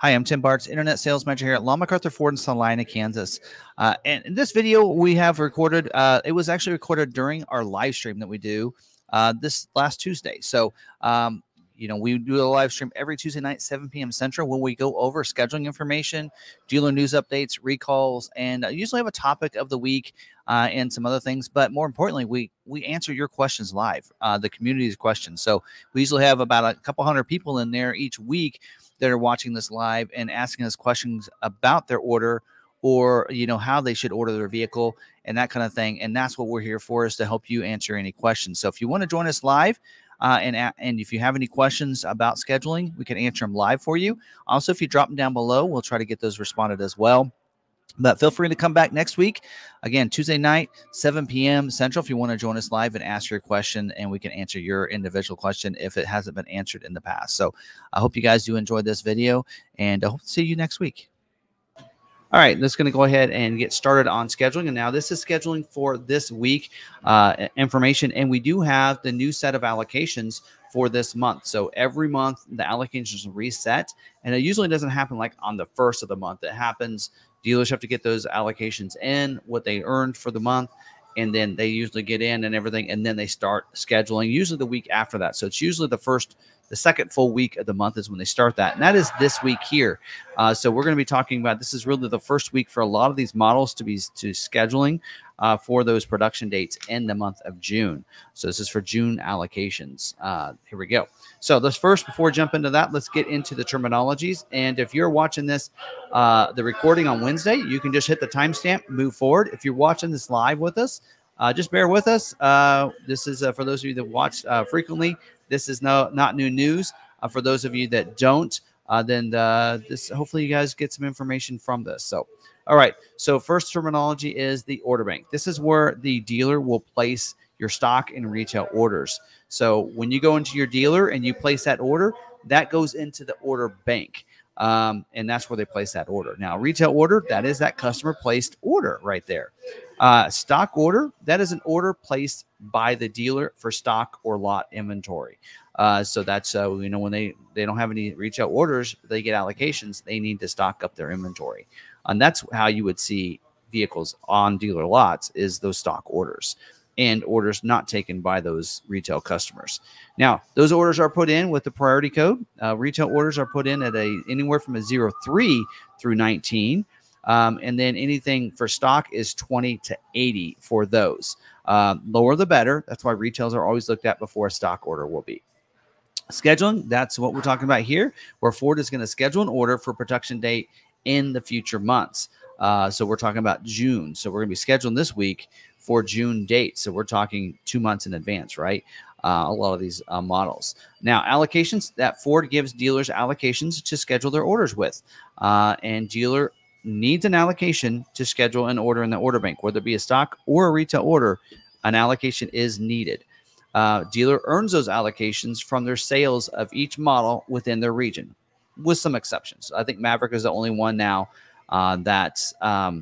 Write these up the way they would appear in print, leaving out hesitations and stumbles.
Hi, I'm Tim Bartz, Internet Sales Manager here at Long MacArthur Ford in Salina, Kansas. And in this video, we have recorded, it was actually recorded during our live stream that we do this last Tuesday. So, we do a live stream every Tuesday night, 7 p.m. Central, when we go over scheduling information, dealer news updates, recalls, and usually have a topic of the week and some other things. But more importantly, we answer your questions live, the community's questions. So we usually have about a couple hundred people in there each week that are watching this live and asking us questions about their order or how they should order their vehicle and that kind of thing. And that's what we're here for, is to help you answer any questions. So if you want to join us live and if you have any questions about scheduling, we can answer them live for you. Also, if you drop them down below, we'll try to get those responded as well. But feel free to come back next week. Again, Tuesday night, 7 p.m. Central, if you want to join us live and ask your question, and we can answer your individual question if it hasn't been answered in the past. So I hope you guys do enjoy this video, and I hope to see you next week. All right, let's going to go ahead and get started on scheduling. And now this is scheduling for this week information, and we do have the new set of allocations for this month. So every month the allocations reset, and it usually doesn't happen like on the first of the month. It happens, dealers have to get those allocations in, what they earned for the month, and then they usually get in and everything, and then they start scheduling usually the week after that. So it's usually the second full week of the month is when they start that. And that is this week here. So we're going to be talking about, this is really the first week for a lot of these models to scheduling for those production dates in the month of June. So this is for June allocations. Here we go. So let's first, before we jump into that, let's get into the terminologies. And if you're watching this, the recording on Wednesday, you can just hit the timestamp, move forward. If you're watching this live with us, just bear with us. This is for those of you that watch frequently. This is not new news. For those of you that don't, then hopefully you guys get some information from this. So, all right. So first terminology is the order bank. This is where the dealer will place your stock and retail orders. So when you go into your dealer and you place that order, that goes into the order bank. And that's where they place that order. Now, retail order, that is that customer placed order right there. Stock order, that is an order placed by the dealer for stock or lot inventory. So that's, when they don't have any retail orders, they get allocations, they need to stock up their inventory. And that's how you would see vehicles on dealer lots, is those stock orders and orders not taken by those retail customers. Now, those orders are put in with the priority code. Retail orders are put in at anywhere from a 03 through 19. And then anything for stock is 20 to 80 for those. Lower the better. That's why retails are always looked at before a stock order will be. Scheduling, that's what we're talking about here, where Ford is going to schedule an order for production date in the future months. So we're talking about June. So we're going to be scheduling this week for June date. So we're talking 2 months in advance, right? A lot of these models. Now, allocations, that Ford gives dealers allocations to schedule their orders with. And dealer needs an allocation to schedule an order in the order bank, whether it be a stock or a retail order, an allocation is needed. Dealer earns those allocations from their sales of each model within their region, with some exceptions. I think Maverick is the only one now that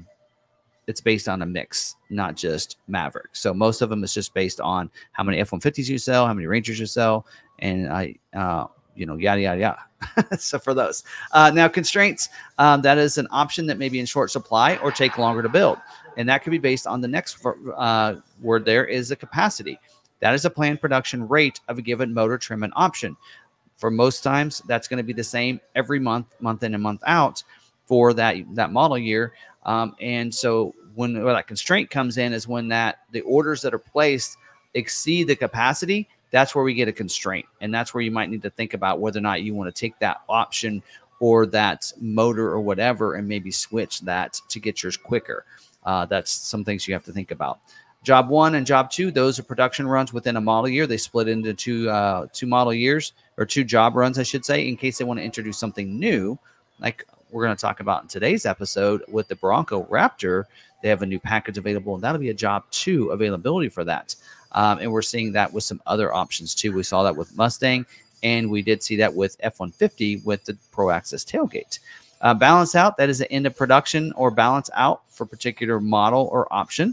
it's based on a mix, not just Maverick. So most of them is just based on how many F-150s you sell, how many Rangers you sell, and yada, yada, yada. So for those. Now, constraints, that is an option that may be in short supply or take longer to build. And that could be based on the next word there is the capacity. That is a planned production rate of a given motor trim and option. For most times, that's going to be the same every month in and month out for that model year. And so when that constraint comes in is when the orders that are placed exceed the capacity. That's where we get a constraint. And that's where you might need to think about whether or not you want to take that option or that motor or whatever and maybe switch that to get yours quicker. That's some things you have to think about. Job 1 and Job 2, those are production runs within a model year. They split into two model years, or 2 job runs, I should say, in case they want to introduce something new, like we're going to talk about in today's episode with the Bronco Raptor. They have a new package available, and that'll be a Job 2 availability for that. And we're seeing that with some other options too. We saw that with Mustang, and we did see that with F-150 with the Pro Access tailgate. Balance out, that is the end of production or balance out for particular model or option.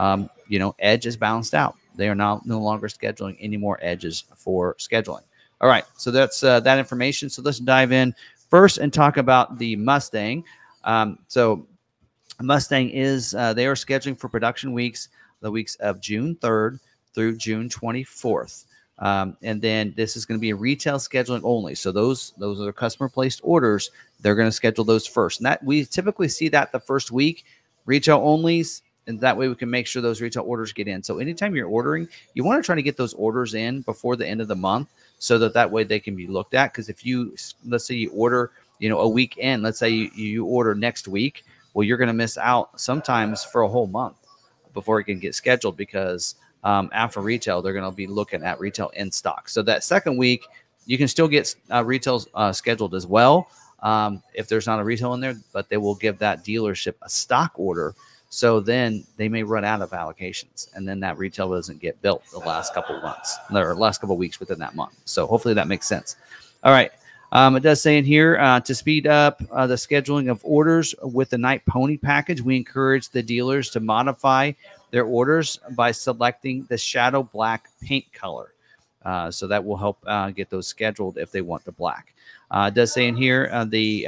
Edge is balanced out. They are now no longer scheduling any more edges for scheduling. All right, so that's that information. So let's dive in first and talk about the Mustang. So Mustang is they are scheduling for production weeks the weeks of June 3rd through June 24th. And then this is going to be a retail scheduling only. So those are customer placed orders. They're going to schedule those first. And that we typically see that the first week, retail onlys, and that way we can make sure those retail orders get in. So anytime you're ordering, you want to try to get those orders in before the end of the month so that way they can be looked at. Because if you, let's say you order, a week in, let's say you order next week, well, you're going to miss out sometimes for a whole month before it can get scheduled because after retail, they're going to be looking at retail in stock. So that second week, you can still get retail scheduled as well if there's not a retail in there, but they will give that dealership a stock order. So then they may run out of allocations, and then that retail doesn't get built the last couple of months or last couple of weeks within that month. So hopefully that makes sense. All right. It does say in here to speed up the scheduling of orders with the Night Pony package, we encourage the dealers to modify their orders by selecting the shadow black paint color. So that will help get those scheduled if they want the black. It does say in here the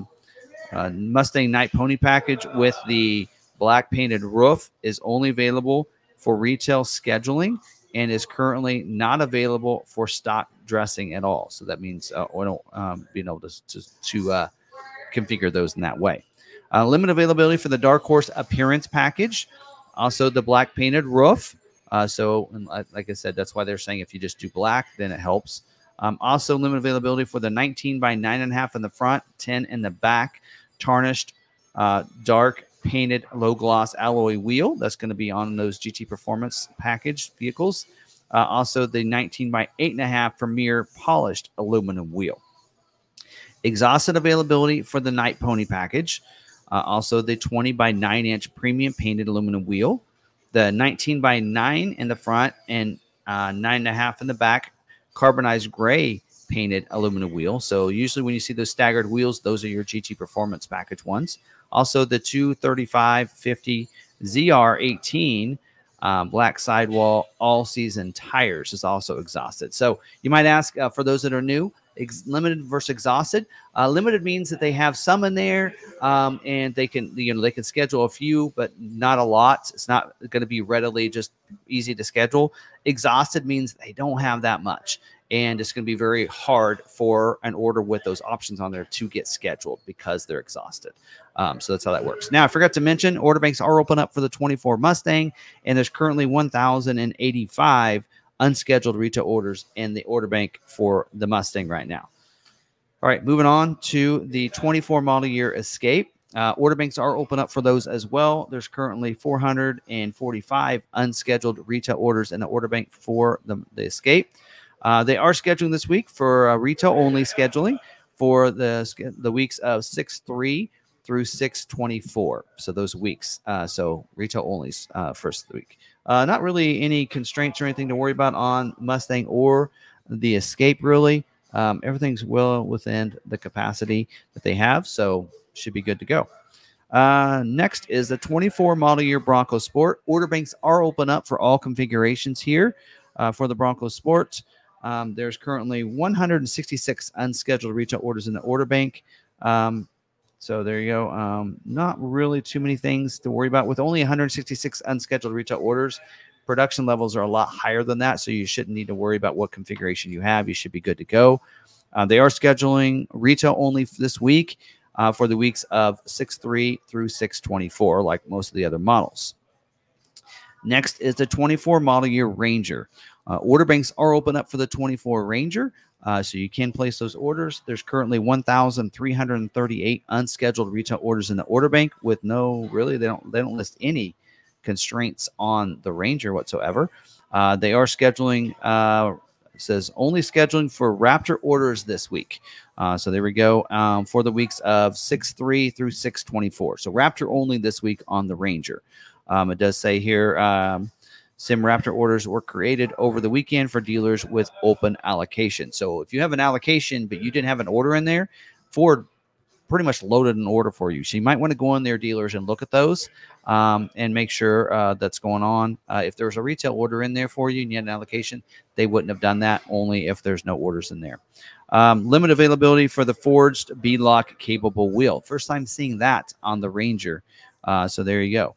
Mustang Night Pony package with the black painted roof is only available for retail scheduling and is currently not available for stock dressing at all. So that means being able to configure those in that way. Limited availability for the Dark Horse Appearance package. Also, the black painted roof. So, like I said, that's why they're saying if you just do black, then it helps. Also, limited availability for the 19 by 9.5 in the front, 10 in the back, tarnished, dark painted low gloss alloy wheel. That's going to be on those GT Performance package vehicles. Also, the 19 by 8.5 Premier polished aluminum wheel. Exhausted availability for the Night Pony package. Also, the 20 by 9-inch premium painted aluminum wheel. The 19 by 9 in the front and 9.5 in the back, carbonized gray painted aluminum wheel. So usually when you see those staggered wheels, those are your GT Performance package ones. Also, the 235/50 ZR18 black sidewall all-season tires is also exhausted. So you might ask, for those that are new, limited versus exhausted. Limited means that they have some in there, and they can schedule a few, but not a lot. It's not going to be readily just easy to schedule. Exhausted means they don't have that much, and it's going to be very hard for an order with those options on there to get scheduled because they're exhausted. So that's how that works. Now, I forgot to mention, order banks are open up for the 24 Mustang, and there's currently 1,085 unscheduled retail orders in the order bank for the Mustang right now. All right, moving on to the 24 model year Escape. Order banks are open up for those as well. There's currently 445 unscheduled retail orders in the order bank for the Escape. They are scheduling this week for retail only scheduling for the weeks of 6/3 through 6/24. So those weeks. So retail only first week. Not really any constraints or anything to worry about on Mustang or the Escape, really. Everything's well within the capacity that they have, so should be good to go. Next is the 24 model year Bronco Sport. Order banks are open up for all configurations here for the Bronco Sport. There's currently 166 unscheduled retail orders in the order bank. So there you go. Not really too many things to worry about. With only 166 unscheduled retail orders, production levels are a lot higher than that, so you shouldn't need to worry about what configuration you have. You should be good to go. They are scheduling retail only this week for the weeks of 6/3 through 6/24, like most of the other models. Next is the 24 model year Ranger. Order banks are open up for the 24 Ranger. So you can place those orders. There's currently 1,338 unscheduled retail orders in the order bank with they don't list any constraints on the Ranger whatsoever. They are scheduling, it says only scheduling for Raptor orders this week. So there we go, for the weeks of 6/3 through 6/24. So Raptor only this week on the Ranger. It does say here, Sim Raptor orders were created over the weekend for dealers with open allocation. So if you have an allocation, but you didn't have an order in there, Ford pretty much loaded an order for you. So you might want to go in their dealers and look at those and make sure that's going on. If there's a retail order in there for you and you had an allocation, they wouldn't have done that, only if there's no orders in there. Limited availability for the forged beadlock capable wheel. First time seeing that on the Ranger. So there you go.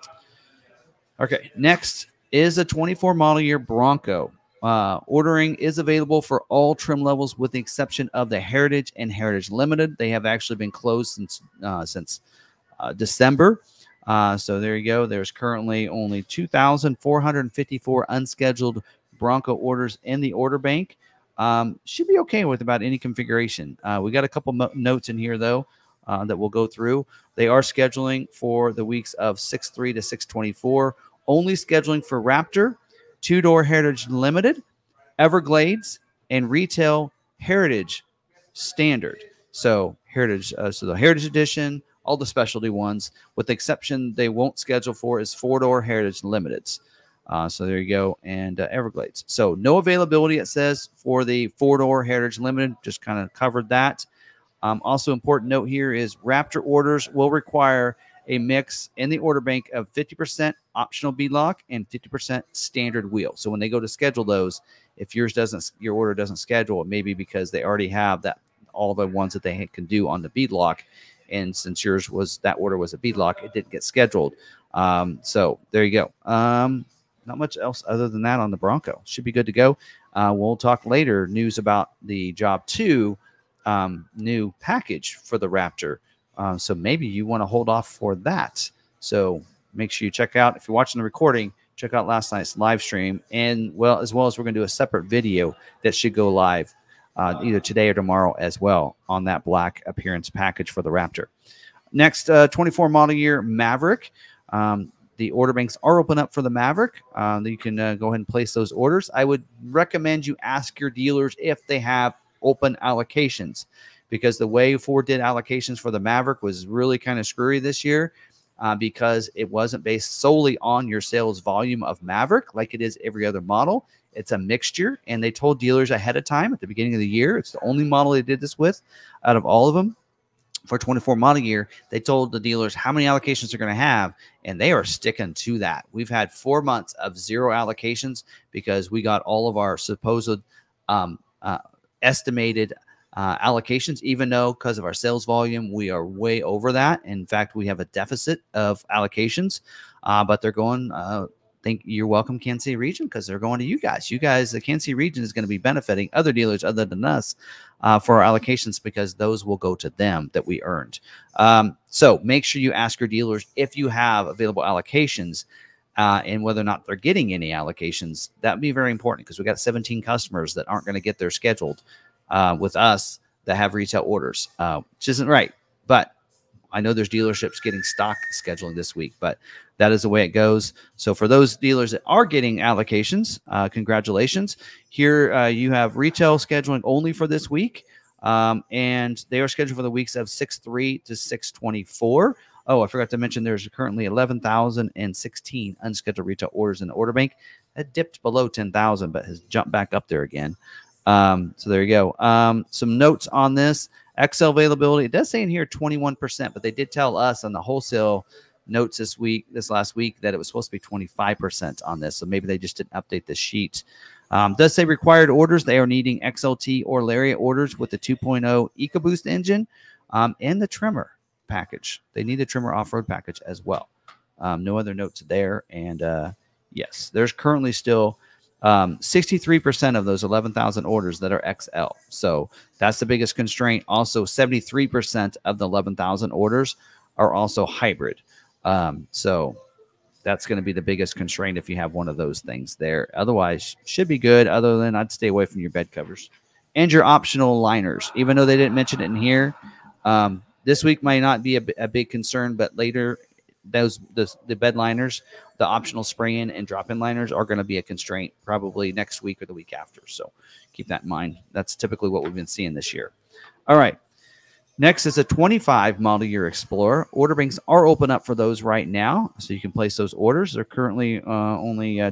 Okay, next is a 24 model year Bronco. Ordering is available for all trim levels with the exception of the Heritage and Heritage Limited. They have actually been closed since December. So there you go. There's currently only 2,454 unscheduled Bronco orders in the order bank. Should be okay with about any configuration. We got a couple notes in here, though, that we'll go through. They are scheduling for the weeks of 6/3 to 6/24, only scheduling for Raptor, two-door Heritage Limited, Everglades, and Retail Heritage Standard. So Heritage, so the Heritage Edition, all the specialty ones, with the exception they won't schedule for is four-door Heritage Limiteds. So there you go, and Everglades. So no availability, it says, for the four-door Heritage Limited. Just kind of covered that. Also important note here is Raptor orders will require a mix in the order bank of 50% optional beadlock and 50% standard wheel. So when they go to schedule those, if your order doesn't schedule, it may be because they already have that all the ones that they can do on the beadlock. And since that order was a beadlock, it didn't get scheduled. So there you go. Not much else other than that on the Bronco. Should be good to go. We'll talk later news about the Job 2 new package for the Raptor. So maybe you want to hold off for that. So make sure you check out, if you're watching the recording, check out last night's live stream. And as well as we're going to do a separate video that should go live either today or tomorrow as well on that black appearance package for the Raptor. Next, 24 model year Maverick. The order banks are open up for the Maverick. You can go ahead and place those orders. I would recommend you ask your dealers if they have open allocations, because the way Ford did allocations for the Maverick was really kind of screwy this year, because it wasn't based solely on your sales volume of Maverick like it is every other model. It's a mixture, and they told dealers ahead of time at the beginning of the year. It's the only model they did this with out of all of them. For 24 model year, they told the dealers how many allocations they're going to have, and they are sticking to that. We've had 4 months of zero allocations because we got all of our supposed estimated allocations, even though because of our sales volume, we are way over that. In fact, we have a deficit of allocations, but they're going, you're welcome, Kansas City region, because they're going to you guys. You guys, the Kansas City region is going to be benefiting other dealers other than us for our allocations, because those will go to them that we earned. So make sure you ask your dealers if you have available allocations and whether or not they're getting any allocations. That would be very important, because we got 17 customers that aren't going to get their scheduled with us that have retail orders, which isn't right. But I know there's dealerships getting stock scheduling this week, but that is the way it goes. So for those dealers that are getting allocations, congratulations. Here you have retail scheduling only for this week, and they are scheduled for the weeks of 6/3 to 6/24. Oh, I forgot to mention there's currently 11,016 unscheduled retail orders in the order bank. That dipped below 10,000, but has jumped back up there again. So there you go. Some notes on this. XL availability, it does say in here 21%, but they did tell us on the wholesale notes this last week, that it was supposed to be 25% on this. So maybe they just didn't update the sheet. Does say required orders. They are needing XLT or Lariat orders with the 2.0 EcoBoost engine and the trimmer package. They need the trimmer off-road package as well. No other notes there. And yes, there's currently still 63% of those 11,000 orders that are XL. So that's the biggest constraint. Also, 73% of the 11,000 orders are also hybrid. So that's going to be the biggest constraint if you have one of those things there. Otherwise, should be good. Other than I'd stay away from your bed covers and your optional liners, even though they didn't mention it in here. This week might not be a big concern, but later the bed liners, the optional spray-in and drop-in liners are going to be a constraint probably next week or the week after. So keep that in mind. That's typically what we've been seeing this year. All right. Next is a 25 model year Explorer. Order banks are open up for those right now, so you can place those orders. They're currently only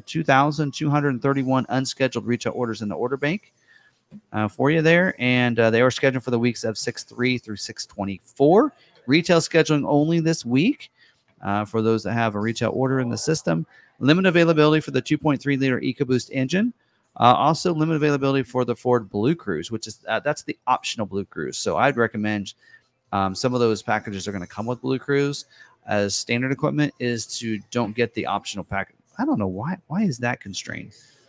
2,231 unscheduled retail orders in the order bank for you there, and they are scheduled for the weeks of 6/3 through 6/24. Retail scheduling only this week for those that have a retail order in the system. Limited availability for the 2.3 liter EcoBoost engine. Also, limited availability for the Ford Blue Cruise, which is that's the optional Blue Cruise. So I'd recommend some of those packages are going to come with Blue Cruise as standard equipment. Is to don't get the optional package. I don't know why. Why is that constrained?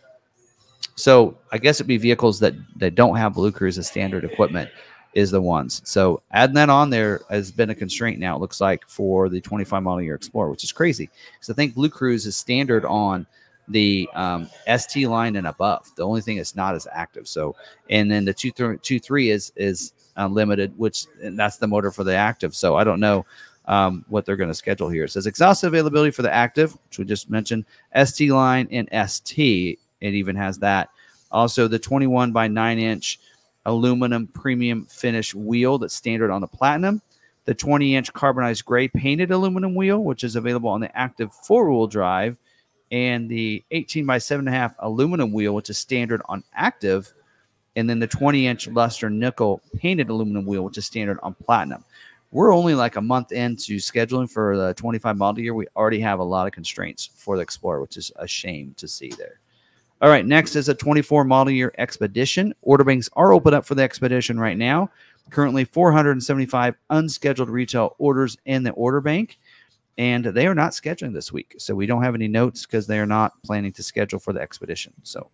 So I guess it'd be vehicles that don't have Blue Cruise as standard equipment is the ones. So adding that on there has been a constraint now. It looks like for the 25 model year Explorer, which is crazy because I think Blue Cruise is standard on the ST line and above. The only thing that's not is active. So and then the 2.3 is unlimited, which and that's the motor for the active. So I don't know what they're going to schedule here. It says exhaustive availability for the active, which we just mentioned, ST line and ST. It even has that. Also, the 21 by 9 inch aluminum premium finish wheel that's standard on the Platinum. The 20-inch carbonized gray painted aluminum wheel, which is available on the active 4-wheel drive. And the 18 by 7.5 aluminum wheel, which is standard on active. And then the 20-inch luster nickel painted aluminum wheel, which is standard on Platinum. We're only like a month into scheduling for the 25 model year. We already have a lot of constraints for the Explorer, which is a shame to see there. All right, next is a 24 model year Expedition. Order banks are open up for the Expedition right now. Currently 475 unscheduled retail orders in the order bank, and they are not scheduling this week. So we don't have any notes because they are not planning to schedule for the Expedition. So,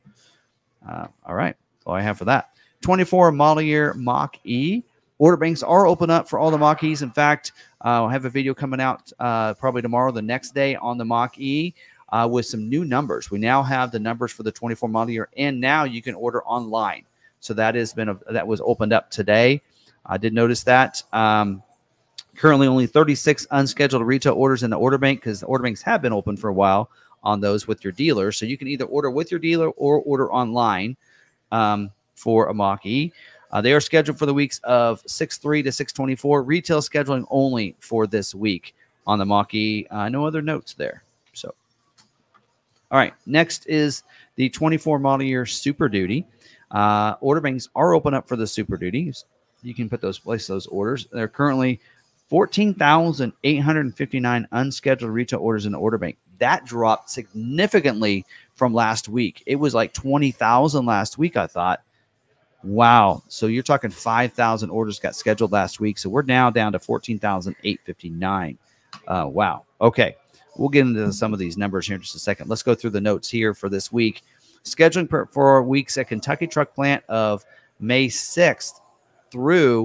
all right, all I have for that. 24 model year Mach-E. Order banks are open up for all the Mach-Es. In fact, I'll have a video coming out probably tomorrow, the next day on the Mach-E. With some new numbers. We now have the numbers for the 24 model year, and now you can order online. So that was opened up today. I did notice that. Currently, only 36 unscheduled retail orders in the order bank because the order banks have been open for a while on those with your dealer. So you can either order with your dealer or order online for a Mach-E. They are scheduled for the weeks of 6/3 to 6/24. Retail scheduling only for this week on the Mach-E. No other notes there. So. All right, next is the 24 model year Super Duty. Order banks are open up for the Super Duties. You can place those orders. There are currently 14,859 unscheduled retail orders in the order bank. That dropped significantly from last week. It was like 20,000 last week, I thought. Wow. So you're talking 5,000 orders got scheduled last week. So we're now down to 14,859. Wow. Okay. We'll get into some of these numbers here in just a second. Let's go through the notes here for this week. Scheduling for weeks at Kentucky Truck Plant of May 6th through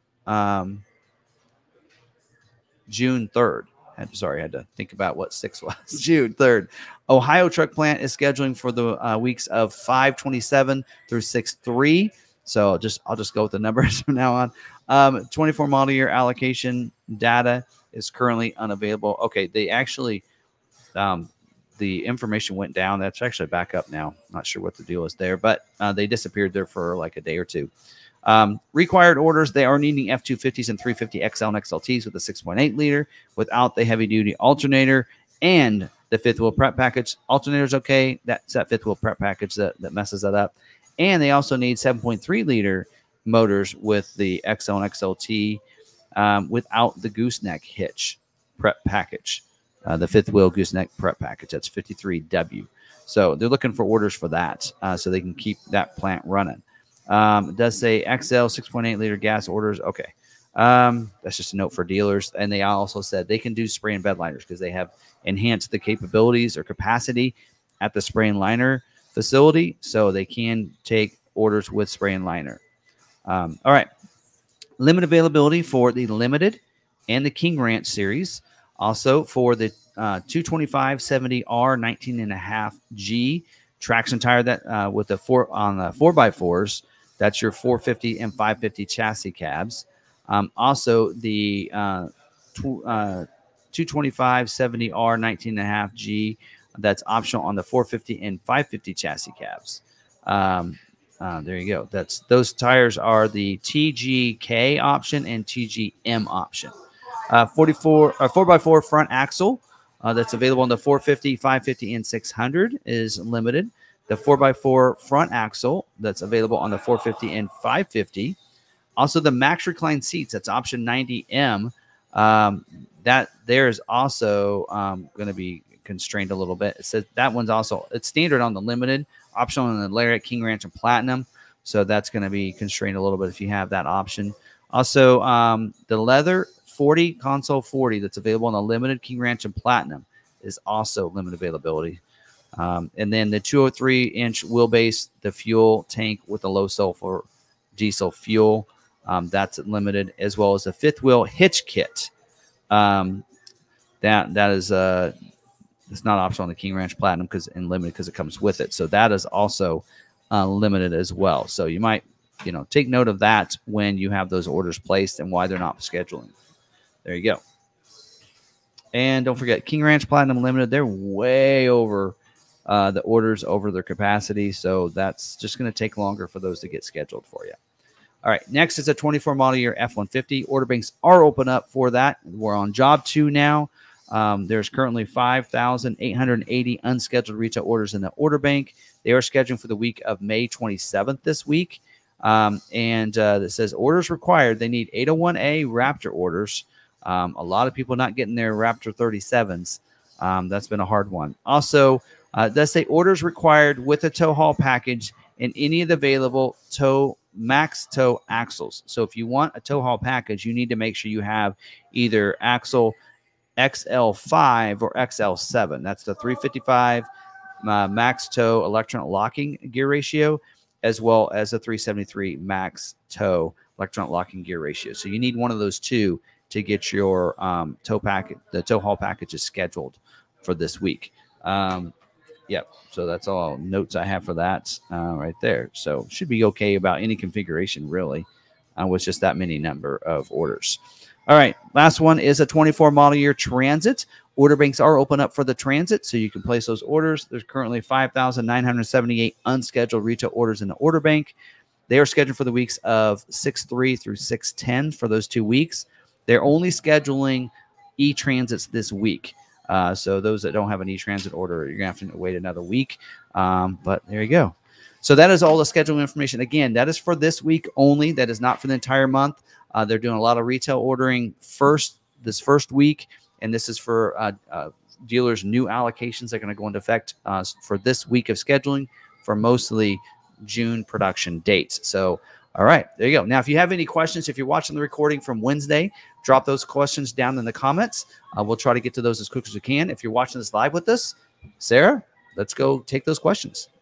June 3rd. Sorry, I had to think about what 6 was. June 3rd. Ohio Truck Plant is scheduling for the weeks of 5/27 through 6/3. So I'll just go with the numbers from now on. 24 model year allocation data is currently unavailable. Okay, they actually, the information went down. That's actually back up now. Not sure what the deal is there, but they disappeared there for like a day or two. Required orders, they are needing F250s and 350 XL and XLTs with a 6.8 liter without the heavy duty alternator and the fifth wheel prep package. Alternator's okay. That's that fifth wheel prep package that messes that up. And they also need 7.3 liter motors with the XL and XLT without the gooseneck hitch prep package. The fifth wheel gooseneck prep package. That's 53W. So they're looking for orders for that so they can keep that plant running. It does say XL 6.8 liter gas orders. Okay. That's just a note for dealers. And they also said they can do spray and bed liners because they have enhanced the capabilities or capacity at the spray and liner facility. So they can take orders with spray and liner. All right. Limit availability for the Limited and the King Ranch series. Also for the 225/70R 19.5G traction tire that with the 4x4s. That's your 450 and 550 chassis cabs. Also, the 225/70R 19.5G, that's optional on the 450 and 550 chassis cabs. There you go. Those tires are the TGK option and TGM option. 4x4 front axle that's available on the 450, 550, and 600 is limited. The 4x4 front axle that's available on the 450 and 550. Also, the Max Recline seats, that's option 90M. That there is also going to be constrained a little bit. It says that one's also, it's standard on the Limited, optional in the Lariat, King Ranch, and Platinum. So that's going to be constrained a little bit if you have that option. Also, the leather 40 console 40 that's available on the limited King Ranch and Platinum is also limited availability. And then the 203-inch wheelbase, the fuel tank with the low sulfur diesel fuel, that's limited, as well as the fifth wheel hitch kit. That is it's not optional on the King Ranch Platinum and limited because it comes with it. So that is also limited as well. So you might take note of that when you have those orders placed and why they're not scheduling. There you go. And don't forget, King Ranch Platinum Limited, they're way over the orders over their capacity. So that's just going to take longer for those to get scheduled for you. All right, next is a 24 model year F-150. Order banks are open up for that. We're on job 2 now. There's currently 5,880 unscheduled retail orders in the order bank. They are scheduled for the week of May 27th this week. And it says orders required. They need 801A Raptor orders. A lot of people not getting their Raptor 37s. That's been a hard one. Also, does say orders required with a tow haul package and any of the available max tow axles. So if you want a tow haul package, you need to make sure you have either axle XL5 or XL7. That's the 355 max tow electronic locking gear ratio, as well as a 373 max tow electronic locking gear ratio. So you need one of those two to get your the tow haul packages scheduled for this week. Yep. So that's all notes I have for that right there. So should be okay about any configuration really with just that many number of orders. All right. Last one is a 24 model year Transit. Order banks are open up for the Transit, so you can place those orders. There's currently 5,978 unscheduled retail orders in the order bank. They are scheduled for the weeks of 6/3 through 6/10 for those 2 weeks. They're only scheduling e-transits this week. So those that don't have an e-transit order, you're going to have to wait another week. But there you go. So that is all the scheduling information. Again, that is for this week only. That is not for the entire month. They're doing a lot of retail ordering this first week, and this is for dealers' new allocations that are going to go into effect for this week of scheduling for mostly June production dates. So, all right, there you go. Now, if you have any questions, if you're watching the recording from Wednesday, drop those questions down in the comments. We'll try to get to those as quick as we can. If you're watching this live with us, Sarah, let's go take those questions.